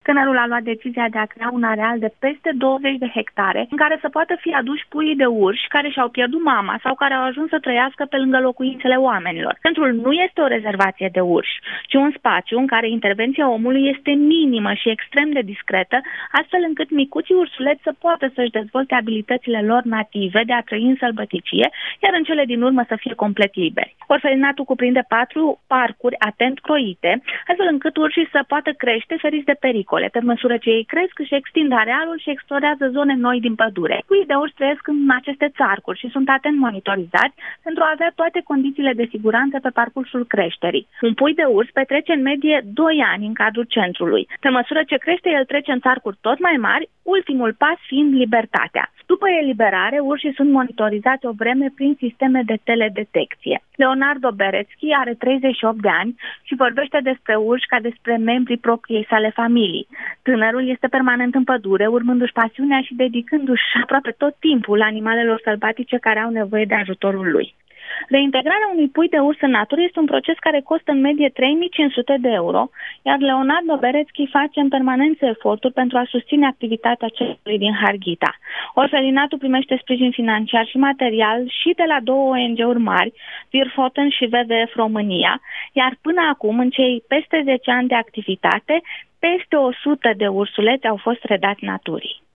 Tânărul a luat decizia de a crea un areal de peste 20 de hectare în care să poată fi aduși puii de urși care și-au pierdut mama sau care au ajuns să trăiască pe lângă locuințele oamenilor. Centrul nu este o rezervație de urși, ci un spațiu în care intervenția omului este minimă și extrem de discretă, astfel încât micuții ursuleți să poată să-și dezvolte abilitățile lor native de a trăi în sălbăticie, iar în cele din urmă să fie complet liberi. Orfelinatul cuprinde 4 parcuri atent croite, astfel încât urșii să poată crește feriți de pericole. Pe măsură ce ei cresc, își extind arealul și explorează zone noi din pădure. Puii de urs trăiesc în aceste țarcuri și sunt atent monitorizați pentru a avea toate condițiile de siguranță pe parcursul creșterii. Un pui de urs petrece în medie 2 ani în cadrul centrului. Pe măsură ce crește, el trece în țarcuri tot mai mari, ultimul pas fiind libertatea. După eliberare, urșii sunt monitorizați o vreme prin sisteme de teledetecție. Leonardo Berețchi are 38 de ani și vorbește despre urși ca despre membrii propriei sale familii. Tânărul este permanent în pădure, urmându-și pasiunea și dedicându-și aproape tot timpul animalelor sălbatice care au nevoie de ajutorul lui. Reintegrarea unui pui de urs în natură este un proces care costă în medie 3.500 de euro, iar Leonardo Berețchi face în permanență eforturi pentru a susține activitatea celui din Harghita. Orfelinatul primește sprijin financiar și material și de la 2 ONG-uri mari, Virfoten și WWF România, iar până acum, în cei peste 10 ani de activitate, peste 100 de ursuleți au fost redați naturii.